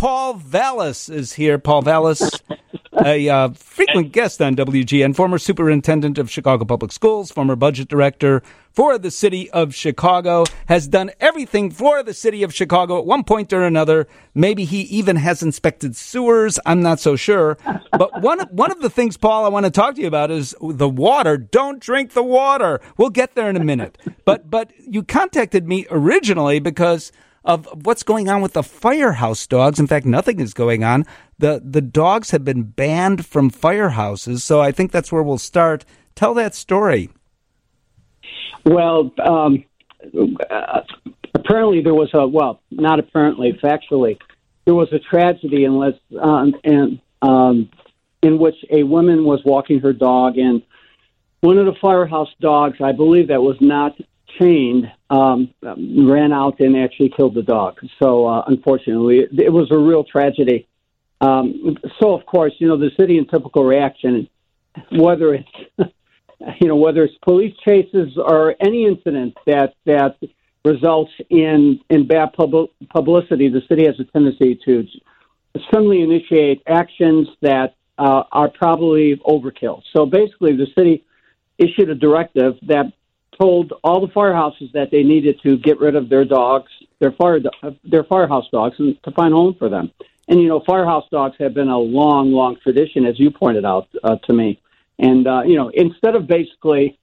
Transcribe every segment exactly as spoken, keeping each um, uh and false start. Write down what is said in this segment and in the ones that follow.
Paul Vallas is here. Paul Vallas, a uh, frequent guest on W G N, former superintendent of Chicago Public Schools, former budget director for the city of Chicago, has done everything for the city of Chicago at one point or another. Maybe he even has inspected sewers. I'm not so sure. But one, one of the things, Paul, I want to talk to you about is the water. Don't drink the water. We'll get there in a minute. But, but you contacted me originally because of what's going on with the firehouse dogs. In fact, nothing is going on. The the dogs have been banned from firehouses, so I think that's where we'll start. Tell that story. Well, um, uh, apparently there was a, well, not apparently, factually, there was a tragedy in, uh, in, um, in which a woman was walking her dog, and one of the firehouse dogs, I believe that was not chained, um, ran out and actually killed the dog. So, uh, unfortunately, it, it was a real tragedy. Um, so, of course, you know, the city in typical reaction, whether it's, you know, whether it's police chases or any incident that, that results in, in bad pub- publicity, the city has a tendency to suddenly initiate actions that uh, are probably overkill. So basically, the city issued a directive that told all the firehouses that they needed to get rid of their dogs, their fire, their firehouse dogs, and to find a home for them. And, you know, firehouse dogs have been a long, long tradition, as you pointed out uh, to me. And, uh, you know, instead of basically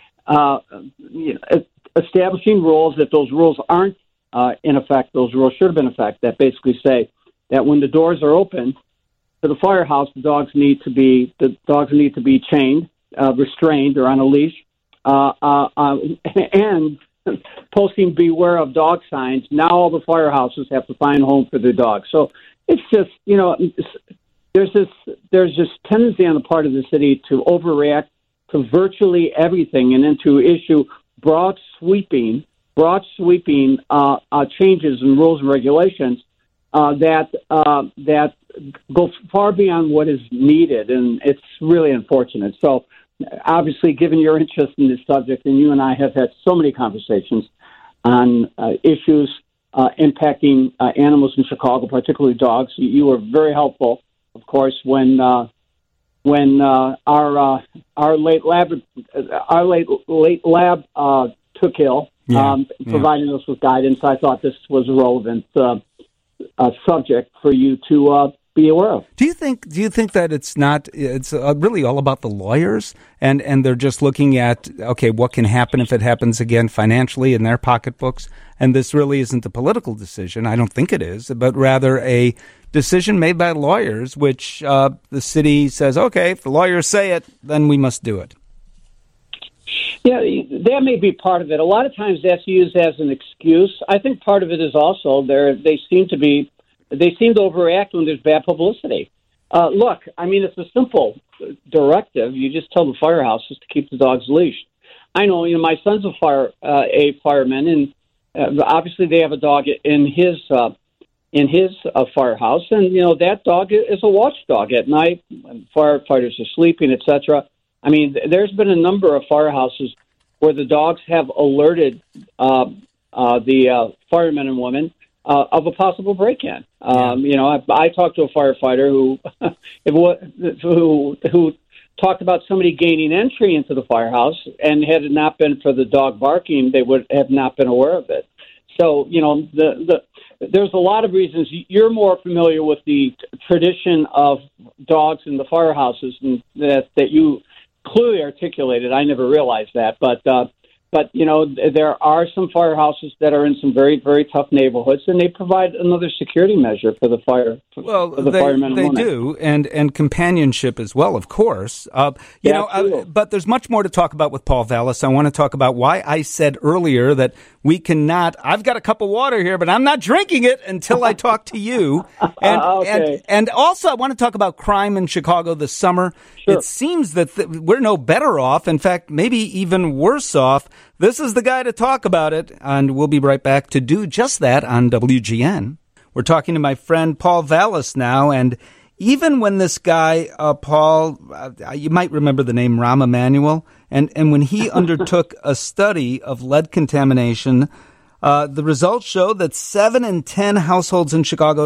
uh, you know, establishing rules, that those rules aren't uh, in effect, those rules should have been in effect, that basically say that when the doors are open to the firehouse, the dogs need to be, the dogs need to be chained, uh, restrained, or on a leash. Uh, uh, uh, and posting beware of dog signs. Now all the firehouses have to find a home for their dogs. So it's just, you know, there's this, there's this tendency on the part of the city to overreact to virtually everything and then to issue broad sweeping, broad sweeping uh, uh, changes in rules and regulations uh, that, uh, that go far beyond what is needed. And it's really unfortunate. So, obviously, given your interest in this subject, and you and I have had so many conversations on uh, issues uh, impacting uh, animals in Chicago, particularly dogs, you, you were very helpful, of course, when uh, when uh, our uh, our late lab our late late lab uh, took ill, yeah, um, yeah. providing us with guidance. I thought this was a relevant uh, uh, subject for you to Uh, be aware of. Do you think? Do you think that it's not? It's uh, really all about the lawyers, and and they're just looking at, okay, what can happen if it happens again financially in their pocketbooks, and this really isn't a political decision. I don't think it is, but rather a decision made by lawyers, which uh, the city says, okay, if the lawyers say it, then we must do it. Yeah, that may be part of it. A lot of times that's used as an excuse. I think part of it is also there. They seem to be. They seem to overreact when there's bad publicity. Uh, look, I mean, it's a simple directive. You just tell the firehouses to keep the dogs leashed. I know, you know, my son's a fire uh, a fireman, and uh, obviously they have a dog in his uh, in his uh, firehouse, and you know that dog is a watchdog at night when firefighters are sleeping, et cetera. I mean, there's been a number of firehouses where the dogs have alerted uh, uh, the uh, firemen and women Uh, of a possible break-in. Um, yeah. You know, I, I talked to a firefighter who, who who talked about somebody gaining entry into the firehouse, and had it not been for the dog barking, they would have not been aware of it. So, you know, the the there's a lot of reasons. You're more familiar with the tradition of dogs in the firehouses, and that that you clearly articulated. I never realized that, but. Uh, But, you know, there are some firehouses that are in some very, very tough neighborhoods, and they provide another security measure for the fire. For, well, for the they, firemen and they women. do, and, and companionship as well, of course. Uh, you yeah, know, uh, but there's much more to talk about with Paul Vallas. I want to talk about why I said earlier that we cannot. I've got a cup of water here, but I'm not drinking it until I talk to you. And, okay. and and also, I want to talk about crime in Chicago this summer. Sure. It seems that th- we're no better off. In fact, maybe even worse off. This is the guy to talk about it, and we'll be right back to do just that on W G N. We're talking to my friend Paul Vallas now, and even when this guy, uh, Paul, uh, you might remember the name Rahm Emanuel, and, and when he undertook a study of lead contamination, uh, the results showed that seven in ten households in Chicago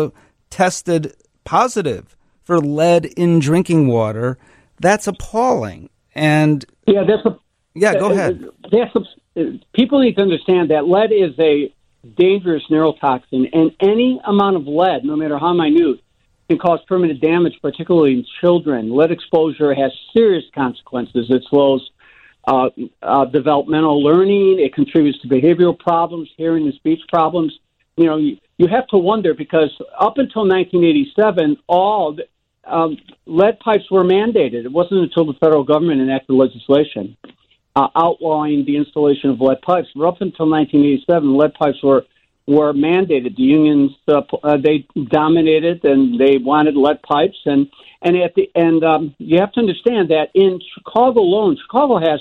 tested positive for lead in drinking water. That's appalling. And yeah, that's a, yeah. Go ahead. That's a, people need to understand that lead is a dangerous neurotoxin, and any amount of lead, no matter how minute, can cause permanent damage, particularly in children. Lead exposure has serious consequences. It slows uh, uh, developmental learning. It contributes to behavioral problems, hearing and speech problems. You know, you, you have to wonder, because up until nineteen eighty-seven, all um, lead pipes were mandated. It wasn't until the federal government enacted legislation uh, outlawing the installation of lead pipes. But up until nineteen eighty-seven, lead pipes were were mandated. The unions uh, uh, they dominated, and they wanted lead pipes. And and at the and um, you have to understand that in Chicago alone, Chicago has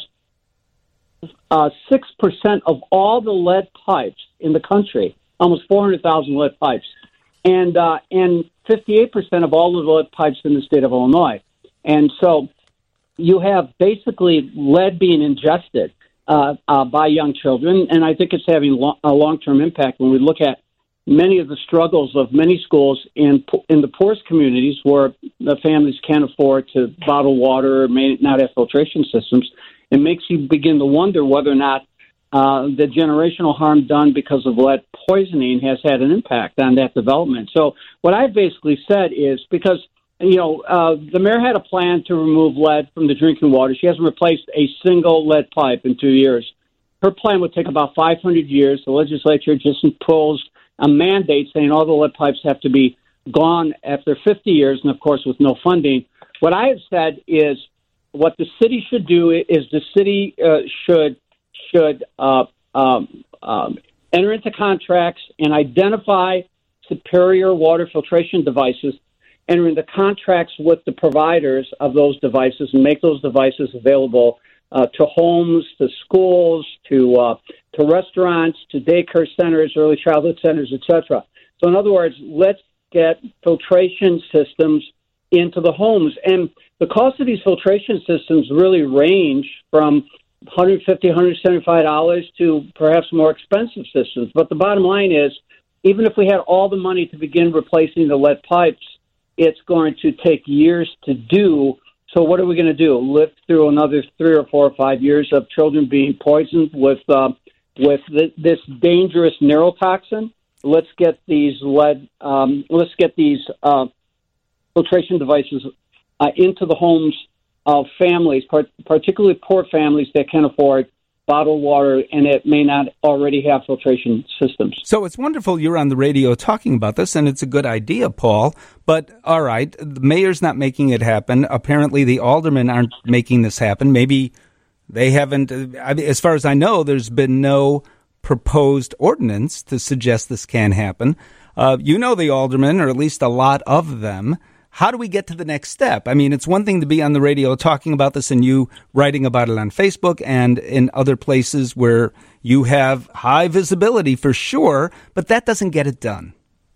uh, six percent of all the lead pipes in the country. Almost four hundred thousand lead pipes, and uh, and fifty-eight percent of all the lead pipes in the state of Illinois. And so you have basically lead being ingested uh, uh, by young children, and I think it's having lo- a long-term impact when we look at many of the struggles of many schools in in the poorest communities where the families can't afford to bottle water or may not have filtration systems. It makes you begin to wonder whether or not Uh, the generational harm done because of lead poisoning has had an impact on that development. So what I've basically said is, because, you know, uh, the mayor had a plan to remove lead from the drinking water. She hasn't replaced a single lead pipe in two years. Her plan would take about five hundred years. The legislature just imposed a mandate saying all the lead pipes have to be gone after fifty years, and, of course, with no funding. What I have said is what the city should do is the city uh, should should uh, um, um, enter into contracts and identify superior water filtration devices, enter into contracts with the providers of those devices, and make those devices available uh, to homes, to schools, to uh, to restaurants, to daycare centers, early childhood centers, et cetera. So in other words, let's get filtration systems into the homes. And the cost of these filtration systems really range from one hundred fifty dollars, one hundred seventy-five dollars to perhaps more expensive systems. But the bottom line is, even if we had all the money to begin replacing the lead pipes, it's going to take years to do. So what are we going to do? Live through another three or four or five years of children being poisoned with uh, with th- this dangerous neurotoxin? Let's get these lead. Um, let's get these uh, filtration devices uh, into the homes of families, particularly poor families that can afford bottled water and it may not already have filtration systems. So it's wonderful you're on the radio talking about this, and it's a good idea, Paul. But all right, the mayor's not making it happen. Apparently the aldermen aren't making this happen. Maybe they haven't. I mean, as far as I know, there's been no proposed ordinance to suggest this can happen. Uh, you know the aldermen, or at least a lot of them. How do we get to the next step? I mean, it's one thing to be on the radio talking about this and you writing about it on Facebook and in other places where you have high visibility for sure, but that doesn't get it done.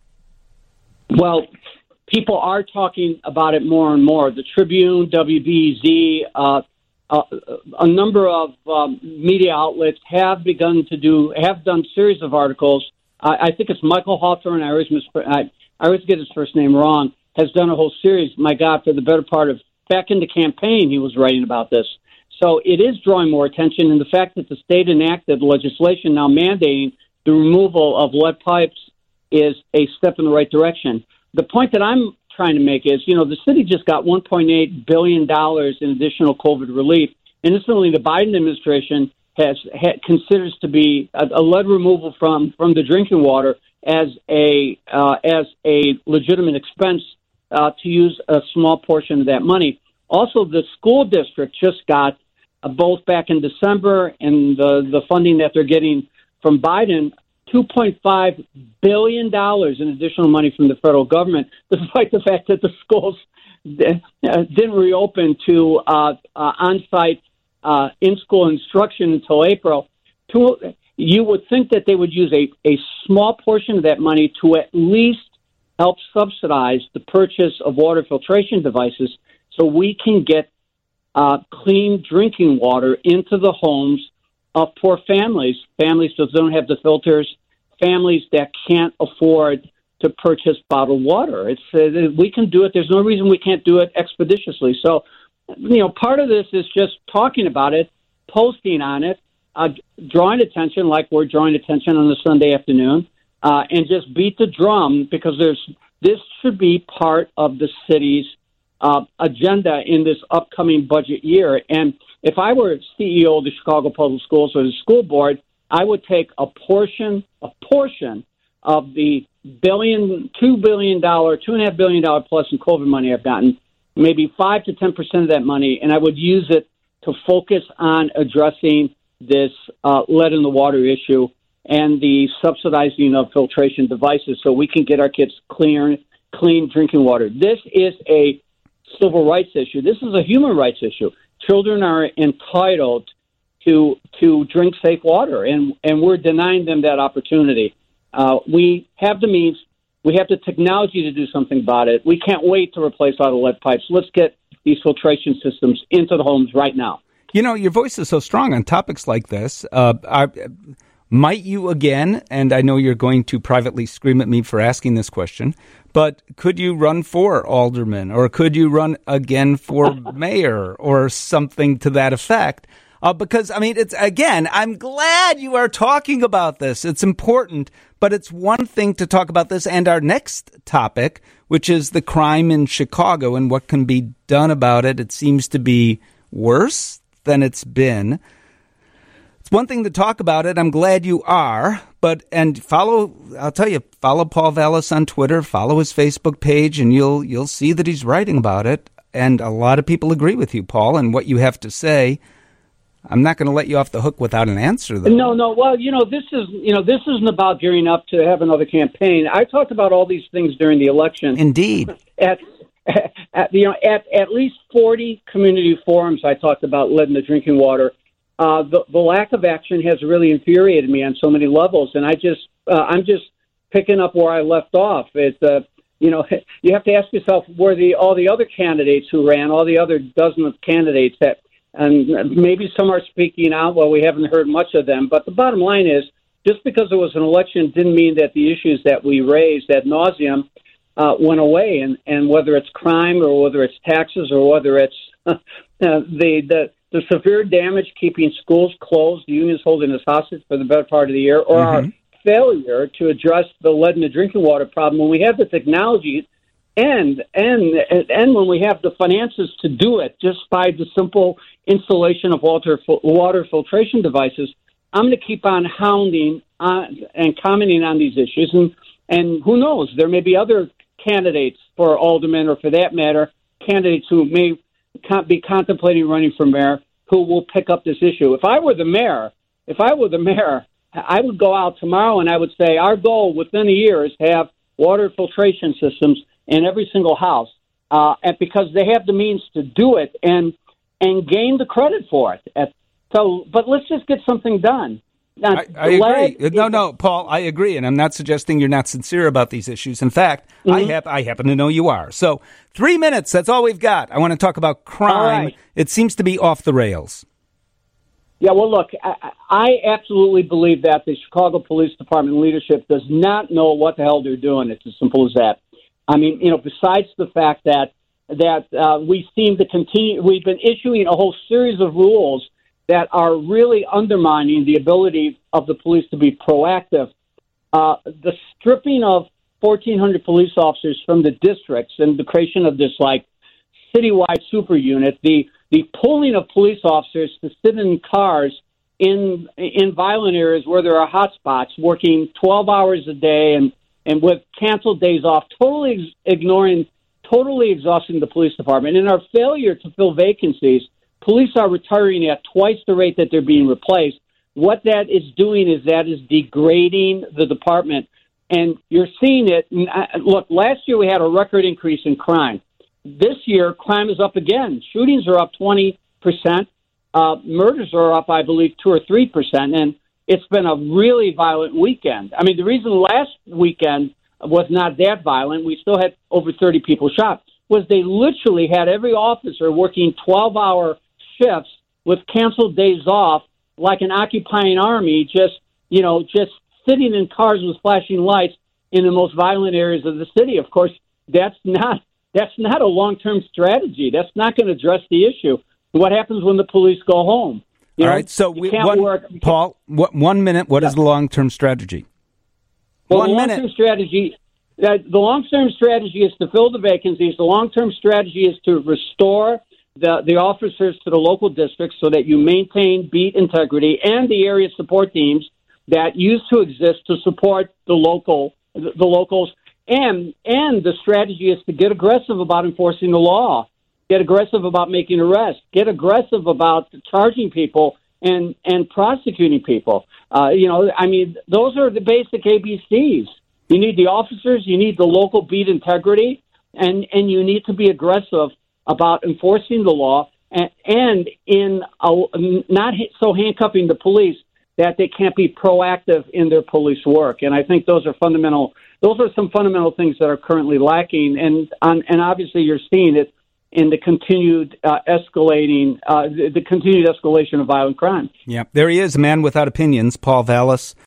Well, people are talking about it more and more. The Tribune, W B Z, uh, uh, a number of um, media outlets have begun to do, have done series of articles. I, I think it's Michael Hawthorne, I always, misp- I, I always get his first name wrong, has done a whole series, my God, for the better part of, back in the campaign, he was writing about this. So it is drawing more attention, and the fact that the state enacted legislation now mandating the removal of lead pipes is a step in the right direction. The point that I'm trying to make is, you know, the city just got one point eight billion dollars in additional COVID relief, and incidentally, the Biden administration has ha, considers to be a, a lead removal from, from the drinking water as a uh, as a legitimate expense Uh, to use a small portion of that money. Also, the school district just got, uh, both back in December and the, the funding that they're getting from Biden, two point five billion dollars in additional money from the federal government, despite the fact that the schools uh, didn't reopen to uh, uh, on-site uh, in-school instruction until April. To, you would think that they would use a, a small portion of that money to at least help subsidize the purchase of water filtration devices so we can get uh, clean drinking water into the homes of poor families, families that don't have the filters, families that can't afford to purchase bottled water. It's uh, we can do it. There's no reason we can't do it expeditiously. So, you know, part of this is just talking about it, posting on it, uh, drawing attention like we're drawing attention on a Sunday afternoon, uh, and just beat the drum because there's this should be part of the city's uh, agenda in this upcoming budget year. And if I were C E O of the Chicago Public Schools or the school board, I would take a portion, a portion of the billion, two billion dollar, two and a half billion dollar plus in COVID money I've gotten, maybe five to ten percent of that money, and I would use it to focus on addressing this uh, lead in the water issue and the subsidizing of filtration devices, so we can get our kids clear, clean drinking water. This is a civil rights issue. This is a human rights issue. Children are entitled to to drink safe water, and and we're denying them that opportunity. Uh, we have the means. We have the technology to do something about it. We can't wait to replace all the lead pipes. Let's get these filtration systems into the homes right now. You know, your voice is so strong on topics like this. Uh, I, might you again, and I know you're going to privately scream at me for asking this question, but could you run for alderman, or could you run again for mayor, or something to that effect? Uh, because, I mean, it's again, I'm glad you are talking about this. It's important, but it's one thing to talk about this and our next topic, which is the crime in Chicago and what can be done about it. It seems to be worse than it's been. It's one thing to talk about it. I'm glad you are. But, and follow, I'll tell you, follow Paul Vallas on Twitter, follow his Facebook page, and you'll, you'll see that he's writing about it. And a lot of people agree with you, Paul, and what you have to say. I'm not going to let you off the hook without an answer, though. No, no. Well, you know, this is, you know, this isn't about gearing up to have another campaign. I talked about all these things during the election. Indeed. At, at you know, at at least forty community forums, I talked about lead in the drinking water. Uh, the, the lack of action has really infuriated me on so many levels, and I just, uh, I'm just picking up where I left off. It's, uh, you know, you have to ask yourself, were the all the other candidates who ran, all the other dozen of candidates that. And maybe some are speaking out. Well, we haven't heard much of them. But the bottom line is, just because it was an election didn't mean that the issues that we raised ad nauseum uh, went away. And, and whether it's crime or whether it's taxes or whether it's uh, the, the the severe damage keeping schools closed, the unions holding us hostage for the better part of the year, or mm-hmm. our failure to address the lead in the drinking water problem when we have the technology and and and when we have the finances to do it just by the simple installation of water water filtration devices. I'm going to keep on hounding on, and commenting on these issues, and and who knows, there may be other candidates for alderman, or for that matter, candidates who may be contemplating running for mayor who will pick up this issue. If I were the mayor, if I were the mayor, I would go out tomorrow and I would say our goal within a year is to have water filtration systems in every single house, uh, and because they have the means to do it and and gain the credit for it. So, but let's just get something done. Now, I, I agree. No, no, Paul, I agree, and I'm not suggesting you're not sincere about these issues. In fact, mm-hmm. I have I happen to know you are. So, three minutes. That's all we've got. I want to talk about crime. Right. It seems to be off the rails. Yeah, well, look, I, I absolutely believe that the Chicago Police Department leadership does not know what the hell they're doing. It's as simple as that. I mean, you know, besides the fact that that uh, we seem to continue, we've been issuing a whole series of rules that are really undermining the ability of the police to be proactive. Uh, the stripping of fourteen hundred police officers from the districts and the creation of this, like, citywide super unit, the the pulling of police officers to sit in cars in in violent areas where there are hotspots, working twelve hours a day and and with canceled days off, totally ignoring, totally exhausting the police department. In our failure to fill vacancies, police are retiring at twice the rate that they're being replaced. What that is doing is that is degrading the department. And you're seeing it. Look, last year we had a record increase in crime. This year, crime is up again. Shootings are up twenty percent. Uh, murders are up, I believe, two or three percent. And it's been a really violent weekend. I mean, the reason last weekend was not that violent, we still had over thirty people shot, was they literally had every officer working twelve-hour shifts with canceled days off, like an occupying army, just, you know, just sitting in cars with flashing lights in the most violent areas of the city. Of course, that's not that's not a long-term strategy. That's not going to address the issue. What happens when the police go home? You All know, right, so we, can't one, work. Paul, what, one minute, What Yeah. is the long-term strategy? Well, one the minute. long-term strategy, uh, the long-term strategy is to fill the vacancies. The long-term strategy is to restore the, the officers to the local districts so that you maintain beat integrity and the area support teams that used to exist to support the local the, the locals. And and the strategy is to get aggressive about enforcing the law, get aggressive about making arrests, get aggressive about charging people and and prosecuting people. Uh, you know, I mean, those are the basic A B Cs. You need the officers, you need the local beat integrity, and, and you need to be aggressive about enforcing the law and, and in a, not so handcuffing the police that they can't be proactive in their police work. And I think those are fundamental. Those are some fundamental things that are currently lacking, and on, and obviously you're seeing it in the continued uh, escalating, uh, the, the continued escalation of violent crime. Yeah, there he is, a man without opinions, Paul Vallas.